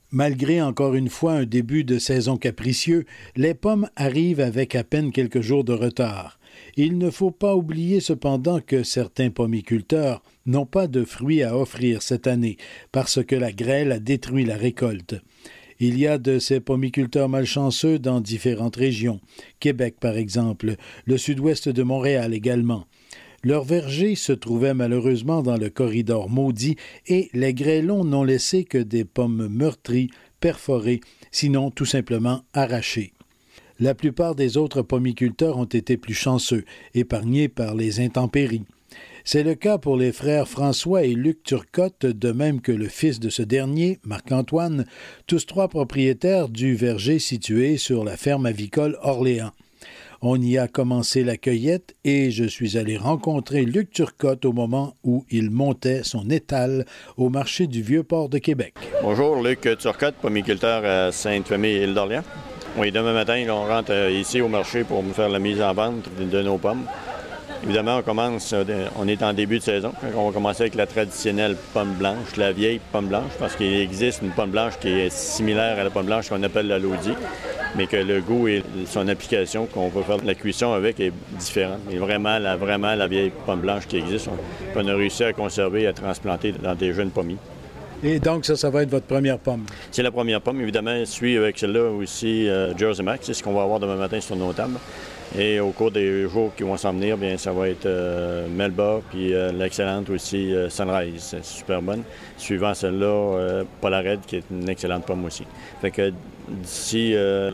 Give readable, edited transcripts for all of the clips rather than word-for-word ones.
Malgré encore une fois un début de saison capricieux, les pommes arrivent avec à peine quelques jours de retard. Il ne faut pas oublier cependant que certains pommiculteurs n'ont pas de fruits à offrir cette année parce que la grêle a détruit la récolte. Il y a de ces pommiculteurs malchanceux dans différentes régions. Québec, par exemple, le sud-ouest de Montréal également. Leur verger se trouvait malheureusement dans le corridor maudit et les grêlons n'ont laissé que des pommes meurtries, perforées, sinon tout simplement arrachées. La plupart des autres pommiculteurs ont été plus chanceux, épargnés par les intempéries. C'est le cas pour les frères François et Luc Turcotte, de même que le fils de ce dernier, Marc-Antoine, tous trois propriétaires du verger situé sur la ferme avicole Orléans. On y a commencé la cueillette et je suis allé rencontrer Luc Turcotte au moment où il montait son étal au marché du Vieux-Port de Québec. Bonjour, Luc Turcotte, pommiculteur à Sainte-Famille-Île d'Orléans. Oui, demain matin, on rentre ici au marché pour me faire la mise en vente de nos pommes. Évidemment, on est en début de saison. On va commencer avec la traditionnelle pomme blanche, la vieille pomme blanche, parce qu'il existe une pomme blanche qui est similaire à la pomme blanche qu'on appelle la Lodi, mais que le goût et son application qu'on peut faire la cuisson avec est différente. Mais vraiment la vieille pomme blanche qui existe, qu'on a réussi à conserver et à transplanter dans des jeunes pommiers. Et donc, ça va être votre première pomme? C'est la première pomme. Évidemment, suit avec celle-là aussi Jersey Mac. C'est ce qu'on va avoir demain matin sur nos tables. Et au cours des jours qui vont s'en venir, bien, ça va être Melba, puis l'excellente aussi Sunrise, c'est super bonne. Suivant celle-là, Polared, qui est une excellente pomme aussi. Fait que d'ici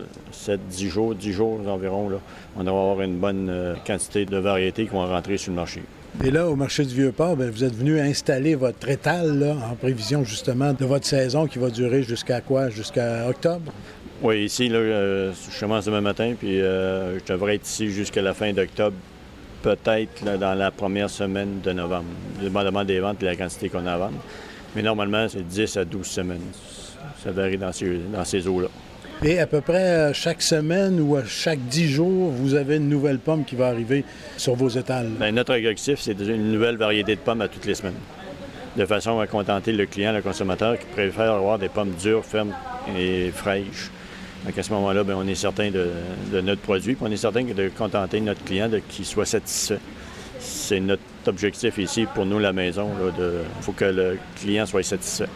10 jours environ, là, on va avoir une bonne quantité de variétés qui vont rentrer sur le marché. Et là, au marché du Vieux-Port, bien, vous êtes venu installer votre étal là, en prévision justement de votre saison qui va durer jusqu'à quoi? Jusqu'à octobre? Oui, ici, là, je commence demain matin, puis je devrais être ici jusqu'à la fin d'octobre, peut-être là, dans la première semaine de novembre, dépendamment des ventes et de la quantité qu'on a à vendre. Mais normalement, c'est 10 à 12 semaines. Ça varie dans ces eaux-là. Et à peu près chaque semaine ou à chaque 10 jours, vous avez une nouvelle pomme qui va arriver sur vos étals? Bien, notre objectif, c'est une nouvelle variété de pommes à toutes les semaines, de façon à contenter le client, le consommateur, qui préfère avoir des pommes dures, fermes et fraîches. Donc à ce moment-là, bien, on est certain de notre produit, puis on est certain de contenter notre client, qu'il soit satisfait. C'est notre objectif ici, pour nous, la maison. Il faut que le client soit satisfait.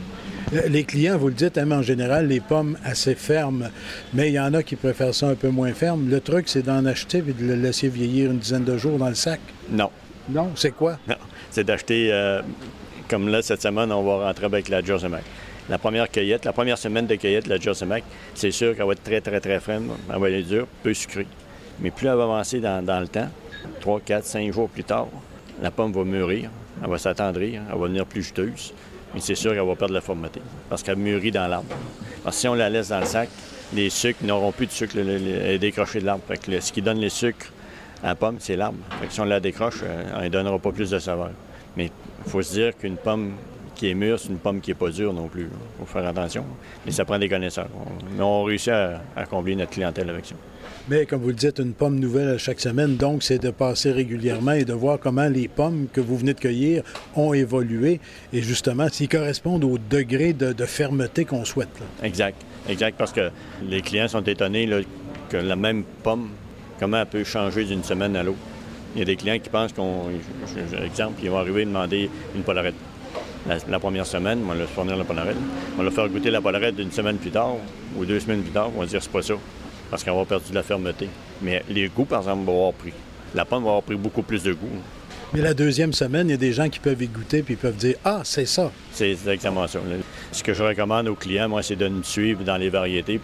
Les clients, vous le dites, aiment en général les pommes assez fermes, mais il y en a qui préfèrent ça un peu moins ferme. Le truc, c'est d'en acheter et de le laisser vieillir une dizaine de jours dans le sac? Non. Non? C'est quoi? Non. C'est d'acheter, comme là, cette semaine, on va rentrer avec la Jersey Mac. La première semaine de cueillette de la Jersey Mac, c'est sûr qu'elle va être très, très, très ferme. Elle va être dure, peu sucrée. Mais plus elle va avancer dans le temps, 3, 4, 5 jours plus tard, la pomme va mûrir, elle va s'attendrir, elle va devenir plus juteuse. Mais c'est sûr qu'elle va perdre la fermeté parce qu'elle mûrit dans l'arbre. Parce que si on la laisse dans le sac, les sucres n'auront plus de sucre décroché de l'arbre. Fait que ce qui donne les sucres à la pomme, c'est l'arbre. Fait que si on la décroche, elle ne donnera pas plus de saveur. Mais il faut se dire qu'une pomme qui est mûre, c'est une pomme qui n'est pas dure non plus. Il faut faire attention. Mais ça prend des connaisseurs. Mais on réussit à combler notre clientèle avec ça. Mais comme vous le dites, une pomme nouvelle chaque semaine, donc c'est de passer régulièrement et de voir comment les pommes que vous venez de cueillir ont évolué et justement s'ils correspondent au degré de fermeté qu'on souhaite. Là. Exact, parce que les clients sont étonnés là, que la même pomme, comment elle peut changer d'une semaine à l'autre. Il y a des clients qui pensent exemple, ils vont arriver et demander une Polared. La première semaine, on va leur fournir la Polared. On va leur faire goûter la Polared une semaine plus tard ou 2 semaines plus tard. On va dire c'est pas ça, parce qu'on va avoir perdu de la fermeté. Mais les goûts, par exemple, vont avoir pris. La pomme va avoir pris beaucoup plus de goût. Mais la deuxième semaine, il y a des gens qui peuvent y goûter puis ils peuvent dire « Ah, c'est ça! » C'est exactement ça. Ce que je recommande aux clients, moi, c'est de nous suivre dans les variétés.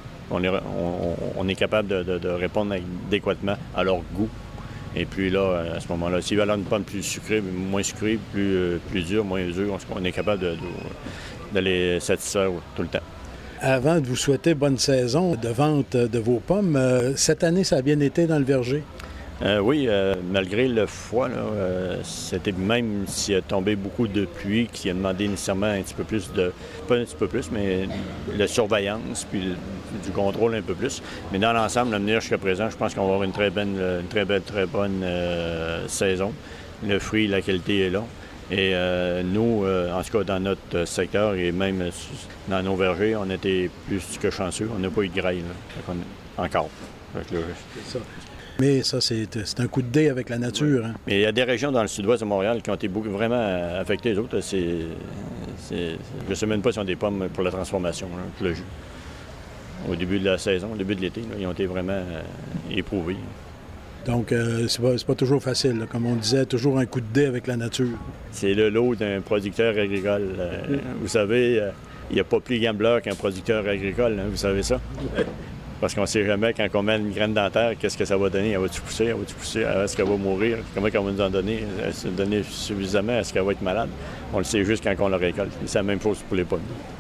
On est capable de répondre adéquatement à leur goût. Et puis là, à ce moment-là, s'ils veulent avoir une pomme plus sucrée, moins sucrée, plus dure, moins dure, on est capable de les satisfaire tout le temps. Avant de vous souhaiter bonne saison de vente de vos pommes, cette année, ça a bien été dans le verger? Oui, malgré le froid, là, c'était même s'il a tombé beaucoup de pluie, qui a demandé nécessairement un petit peu plus pas un petit peu plus, mais de surveillance, puis du contrôle un peu plus. Mais dans l'ensemble, à venir jusqu'à présent, je pense qu'on va avoir une très bonne saison. Le fruit, la qualité est là. Et nous, en tout cas dans notre secteur et même dans nos vergers, on était plus que chanceux. On n'a pas eu de graille, là. Encore. C'est ça. Mais ça, c'est un coup de dé avec la nature. Hein? Mais il y a des régions dans le sud-ouest de Montréal qui ont été vraiment affectées. Les autres, je ne sais même pas si on a des pommes pour la transformation, là, pour le jus. Au début de la saison, au début de l'été, là, ils ont été vraiment éprouvés. Donc, c'est pas toujours facile. Là. Comme on disait, toujours un coup de dé avec la nature. C'est le lot d'un producteur agricole. Vous savez, il n'y a pas plus gambler qu'un producteur agricole, hein, vous savez ça? Parce qu'on ne sait jamais, quand on met une graine dans la terre, qu'est-ce que ça va donner? Elle va-tu pousser? Elle va-tu pousser? Est-ce qu'elle va mourir? Comment elle va nous en donner? Est-ce qu'elle va donner suffisamment? Est-ce qu'elle va être malade? On le sait juste quand on la récolte. C'est la même chose pour les pommes.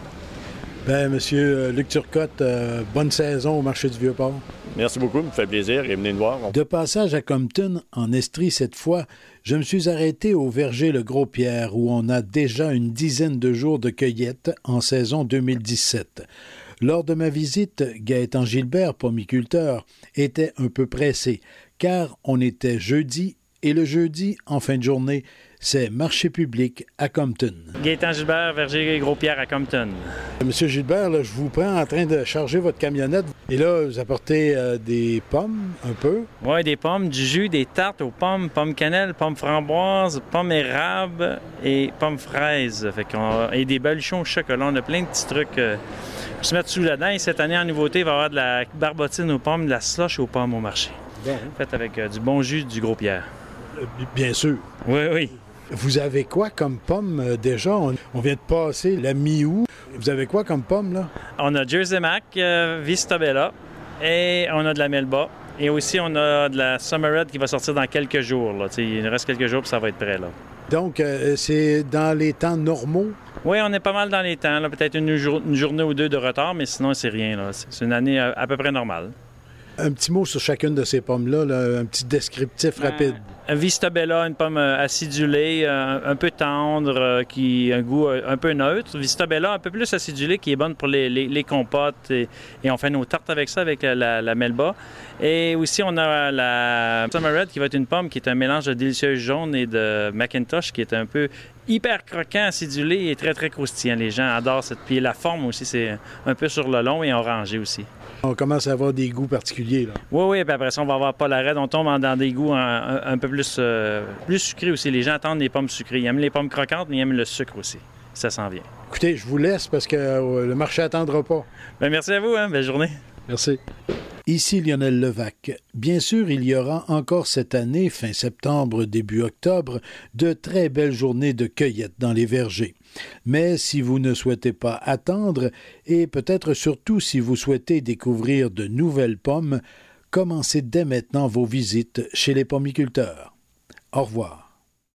Bien, Monsieur Luc Turcotte, bonne saison au marché du Vieux-Port. Merci beaucoup, ça me fait plaisir et venez nous voir. De passage à Compton, en Estrie cette fois, je me suis arrêté au verger Le Gros-Pierre où on a déjà une dizaine de jours de cueillette en saison 2017. Lors de ma visite, Gaétan Gilbert, pomiculteur, était un peu pressé car on était jeudi et le jeudi, en fin de journée, c'est marché public à Compton. Gaétan Gilbert, verger Gros-Pierre à Compton. Monsieur Gilbert, là, je vous prends en train de charger votre camionnette. Et là, vous apportez des pommes, un peu? Oui, des pommes, du jus, des tartes aux pommes, pommes cannelle, pommes framboises, pommes érables et pommes fraises. Et des baluchons au chocolat. On a plein de petits trucs pour se mettre sous la dent. Et cette année, en nouveauté, il va y avoir de la barbotine aux pommes, de la slush aux pommes au marché. Bon. Faite avec du bon jus du Gros-Pierre. Bien sûr. Oui, oui. Vous avez quoi comme pomme déjà? On vient de passer la mi-août. Vous avez quoi comme pomme, là? On a Jersey Mac, Vista Bella, et on a de la Melba. Et aussi, on a de la Summer Red qui va sortir dans quelques jours. Là. Il reste quelques jours, puis ça va être prêt. Là. Donc, c'est dans les temps normaux? Oui, on est pas mal dans les temps. Là. Peut-être une journée ou deux de retard, mais sinon, c'est rien. Là. C'est une année à peu près normale. Un petit mot sur chacune de ces pommes-là, là, un petit descriptif rapide. Vista Bella, une pomme acidulée, un peu tendre, qui a un goût un peu neutre. Vista Bella, un peu plus acidulée, qui est bonne pour les compotes. Et on fait nos tartes avec ça, avec la Melba. Et aussi, on a la Summer Red, qui va être une pomme qui est un mélange de délicieuse jaune et de Macintosh, qui est un peu hyper croquant, acidulé et très, très croustillant. Les gens adorent cette... Puis la forme aussi, c'est un peu sur le long et orangé aussi. On commence à avoir des goûts particuliers, là. Oui, puis après ça, on va avoir pas la raide. On tombe dans des goûts un peu plus sucrés aussi. Les gens attendent des pommes sucrées. Ils aiment les pommes croquantes, mais ils aiment le sucre aussi. Ça s'en vient. Écoutez, je vous laisse parce que le marché n'attendra pas. Bien, merci à vous. Belle journée. Merci. Ici Lionel Levac. Bien sûr, il y aura encore cette année, fin septembre, début octobre, de très belles journées de cueillette dans les vergers. Mais si vous ne souhaitez pas attendre, et peut-être surtout si vous souhaitez découvrir de nouvelles pommes, commencez dès maintenant vos visites chez les pomiculteurs. Au revoir.